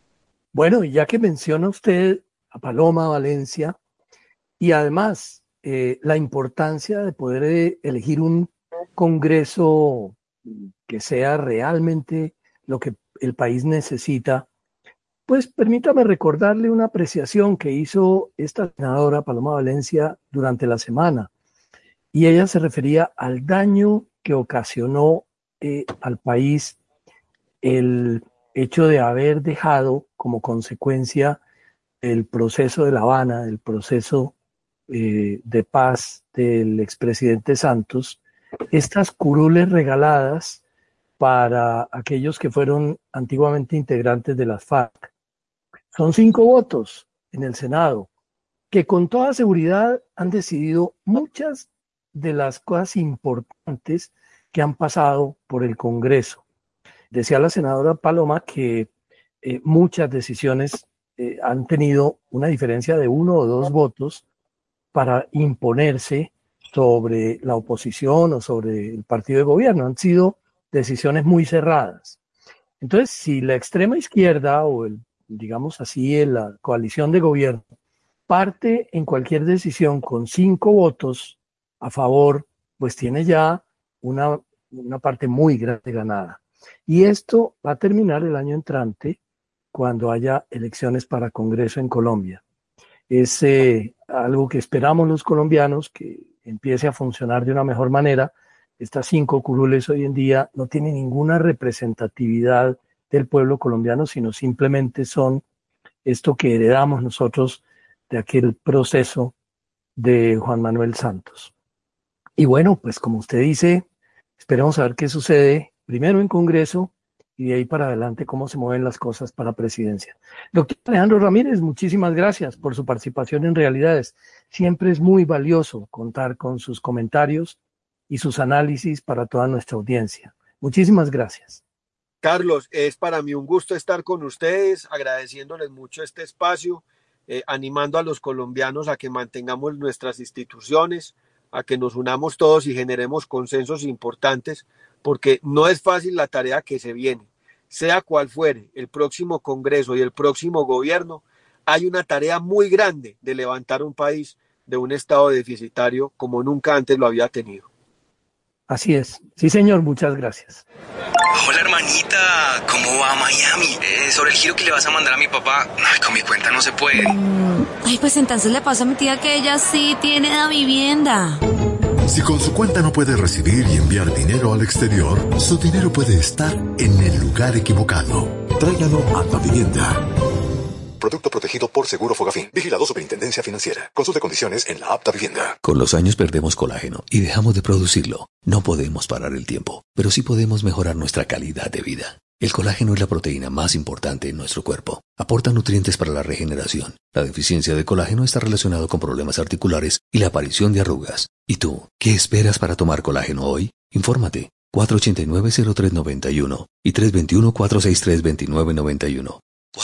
Bueno, y ya que menciona usted a Paloma Valencia y además la importancia de poder elegir un Congreso que sea realmente lo que el país necesita, pues permítame recordarle una apreciación que hizo esta senadora Paloma Valencia durante la semana. Y ella se refería al daño que ocasionó al país el hecho de haber dejado como consecuencia el proceso de La Habana, el proceso de paz del expresidente Santos, estas curules regaladas para aquellos que fueron antiguamente integrantes de las FARC. Son 5 votos en el Senado, que con toda seguridad han decidido muchas de las cosas importantes que han pasado por el Congreso. Decía la senadora Paloma que muchas decisiones han tenido una diferencia de 1 o 2 votos para imponerse sobre la oposición o sobre el partido de gobierno. Han sido decisiones muy cerradas. Entonces, si la extrema izquierda o digamos así, la coalición de gobierno parte en cualquier decisión con 5 votos a favor, pues tiene ya una parte muy grande ganada. Y esto va a terminar el año entrante cuando haya elecciones para Congreso en Colombia. Es algo que esperamos los colombianos, que empiece a funcionar de una mejor manera. Estas 5 curules hoy en día no tienen ninguna representatividad del pueblo colombiano, sino simplemente son esto que heredamos nosotros de aquel proceso de Juan Manuel Santos. Y bueno, pues como usted dice, esperemos a ver qué sucede primero en Congreso y de ahí para adelante cómo se mueven las cosas para presidencia. Doctor Alejandro Ramírez, muchísimas gracias por su participación en Realidades. Siempre es muy valioso contar con sus comentarios y sus análisis para toda nuestra audiencia. Muchísimas gracias. Carlos, es para mí un gusto estar con ustedes, agradeciéndoles mucho este espacio, animando a los colombianos a que mantengamos nuestras instituciones, a que nos unamos todos y generemos consensos importantes porque no es fácil la tarea que se viene. Sea cual fuere el próximo Congreso y el próximo gobierno, hay una tarea muy grande de levantar un país de un estado deficitario como nunca antes lo había tenido. Así es. Sí, señor, muchas gracias. Hola hermanita, ¿cómo va Miami? Sobre el giro que le vas a mandar a mi papá, con mi cuenta no se puede. Ay, pues entonces le pasa a mi tía que ella sí tiene la vivienda. Si con su cuenta no puede recibir y enviar dinero al exterior, su dinero puede estar en el lugar equivocado. Tráigalo a Davivienda. Producto protegido por Seguro Fogafín. Vigilado Superintendencia Financiera. Consulte condiciones en la app Davivienda. Con los años perdemos colágeno y dejamos de producirlo. No podemos parar el tiempo, pero sí podemos mejorar nuestra calidad de vida. El colágeno es la proteína más importante en nuestro cuerpo. Aporta nutrientes para la regeneración. La deficiencia de colágeno está relacionado con problemas articulares y la aparición de arrugas. ¿Y tú, qué esperas para tomar colágeno hoy? Infórmate. 489-0391 y 321-463-2991.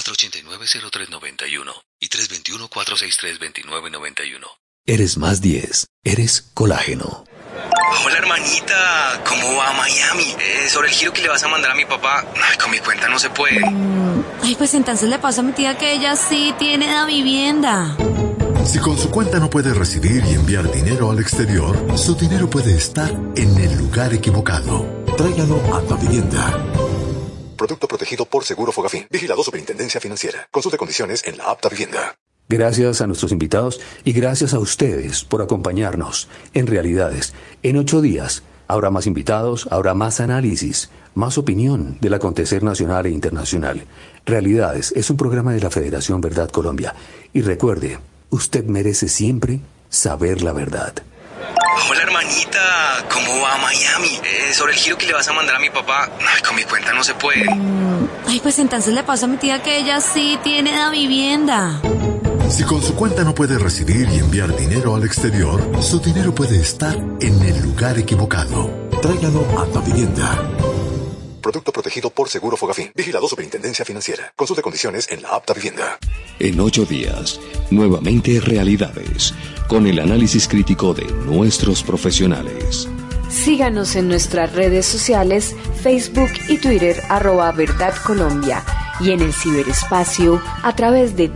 489-0391 y 321-463-2991. Eres más 10. Eres colágeno. Hola hermanita, ¿cómo va Miami? Sobre el giro que le vas a mandar a mi papá, con mi cuenta no se puede. Ay, pues entonces le pasa a mi tía que ella sí tiene la vivienda. Si con su cuenta no puede recibir y enviar dinero al exterior, su dinero puede estar en el lugar equivocado. Tráigalo a Davivienda. Producto protegido por Seguro Fogafín. Vigilado Superintendencia Financiera. Consulte condiciones en la app Davivienda. Gracias a nuestros invitados y gracias a ustedes por acompañarnos en Realidades. En 8 días habrá más invitados, habrá más análisis, más opinión del acontecer nacional e internacional. Realidades es un programa de la Federación Verdad Colombia. Y recuerde, usted merece siempre saber la verdad. Hola hermanita, ¿cómo va Miami? Sobre el giro que le vas a mandar a mi papá, con mi cuenta no se puede. Ay, pues entonces le pasa a mi tía que ella sí tiene la vivienda. Si con su cuenta no puede recibir y enviar dinero al exterior, su dinero puede estar en el lugar equivocado. Tráigalo a Davivienda. Producto protegido por Seguro Fogafín. Vigilado Superintendencia Financiera. Consulte condiciones en la app Davivienda. En 8 días, nuevamente Realidades, con el análisis crítico de nuestros profesionales. Síganos en nuestras redes sociales, Facebook y Twitter, @Verdad Colombia, y en el ciberespacio a través de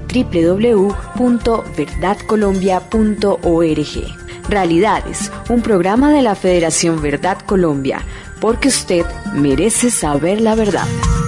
www.verdadcolombia.org. Realidades, un programa de la Federación Verdad Colombia, porque usted merece saber la verdad.